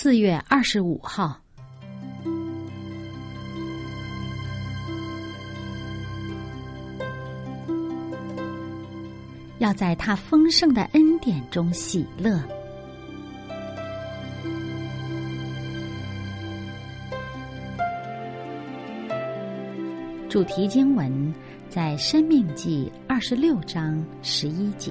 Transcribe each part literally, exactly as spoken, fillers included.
四月二十五号，要在他丰盛的恩典中喜乐。主题经文在申命记二十六章十一节。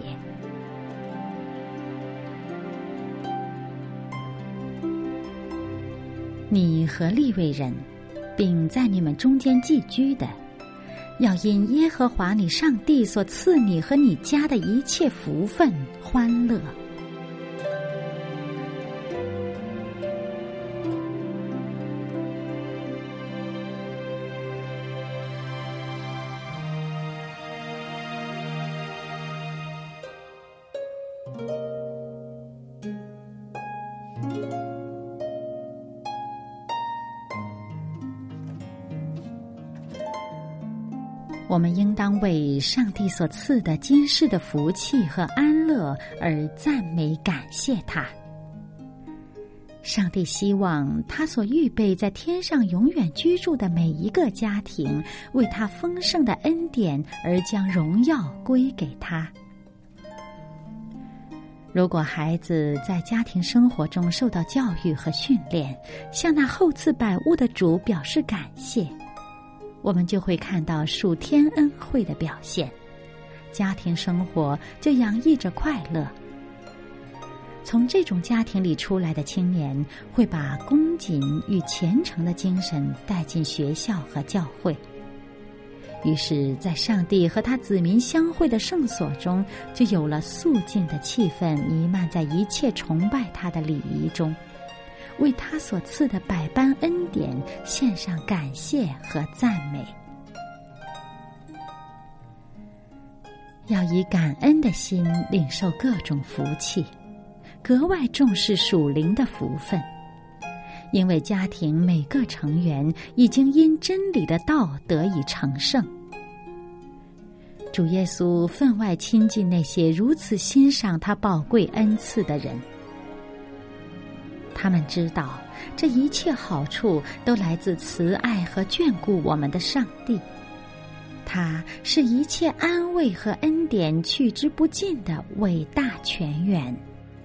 你和利未人，并在你们中间寄居的，要因耶和华你上帝所赐你和你家的一切福分欢乐。我们应当为上帝所赐的今世的福气和安乐而赞美感谢他。上帝希望他所预备在天上永远居住的每一个家庭，为他丰盛的恩典而将荣耀归给他。如果孩子在家庭生活中受到教育和训练，向那厚赐百物的主表示感谢，我们就会看到属天恩惠的表现，家庭生活就洋溢着快乐。从这种家庭里出来的青年，会把恭谨与虔诚的精神带进学校和教会，于是在上帝和他子民相会的圣所中，就有了肃静的气氛弥漫在一切崇拜他的礼仪中，为他所赐的百般恩典献上感谢和赞美。要以感恩的心领受各种福气，格外重视属灵的福分，因为家庭每个成员已经因真理的道得以成圣。主耶稣分外亲近那些如此欣赏他宝贵恩赐的人，他们知道这一切好处都来自慈爱和眷顾我们的上帝，他是一切安慰和恩典去之不尽的伟大泉源。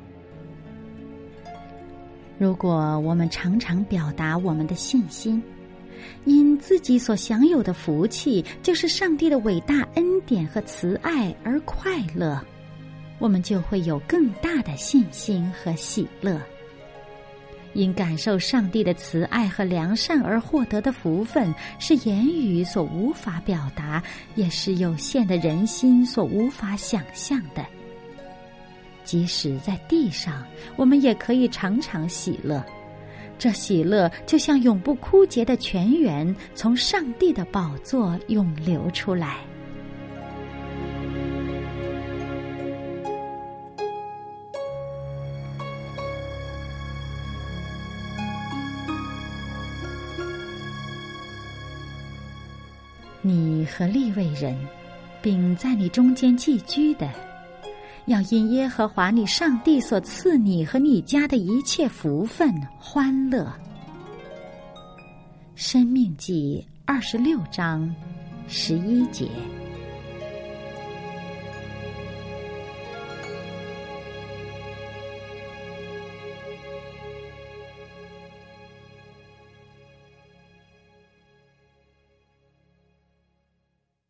如果我们常常表达我们的信心，因自己所享有的福气就是上帝的伟大恩典和慈爱而快乐，我们就会有更大的信心和喜乐。因感受上帝的慈爱和良善而获得的福分，是言语所无法表达，也是有限的人心所无法想象的。即使在地上，我们也可以常常喜乐，这喜乐就像永不枯竭的泉源，从上帝的宝座涌流出来。你和利未人，并在你中间寄居的，要因耶和华你上帝所赐你和你家的一切福分欢乐。申命记二十六章十一节。